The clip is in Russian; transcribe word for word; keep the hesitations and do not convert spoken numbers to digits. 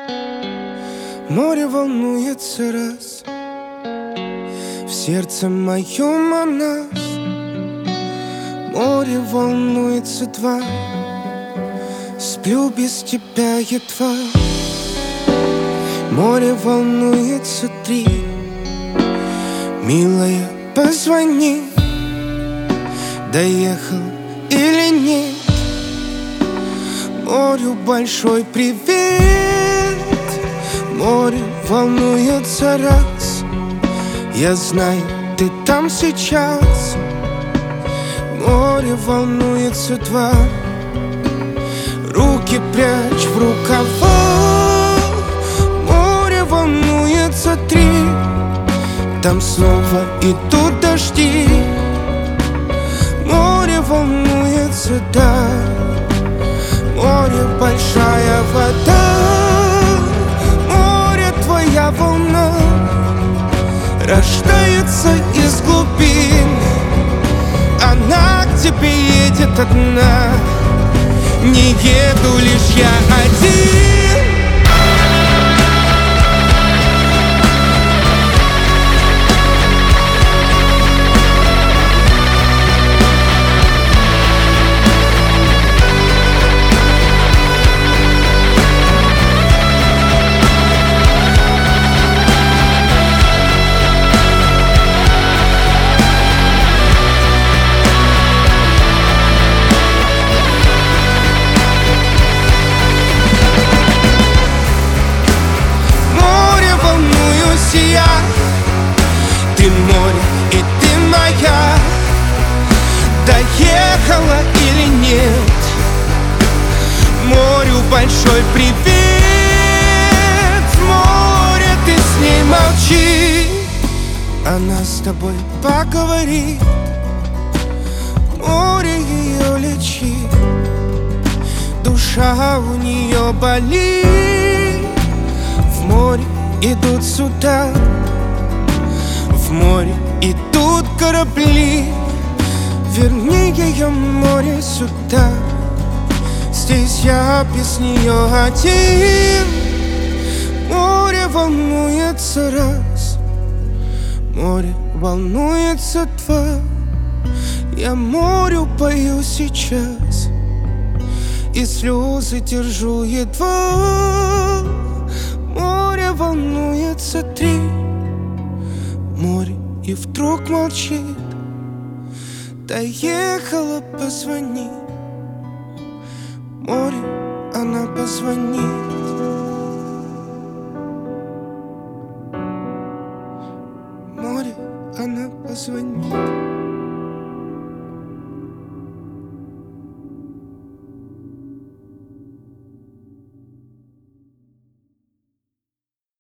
Море волнуется раз, в сердце моем о нас. Море волнуется два, сплю без тебя едва. Море волнуется три, милая, позвони, доехал или нет. Морю большой привет. Море волнуется раз, я знаю, ты там сейчас. Море волнуется два, руки прячь в рукава. Море волнуется три, там снова идут дожди. Море волнуется, да, море большая вода. Море твоя волна рождается из глубин. Она к тебе едет одна, не еду лишь я один. Ты море, и ты моя. Доехала или нет? Морю большой привет. Море, ты с ней молчи, она с тобой поговорит. Море ее лечит, душа у нее болит. В море идут суда, в море идут корабли. Верни ее, море, сюда, здесь я без нее один. Море волнуется раз, море волнуется два. Я морю пою сейчас, и слезы держу едва. Море волнуется три, море и вдруг молчит. Доехала, позвони, море, она позвонит. Море, она позвонит.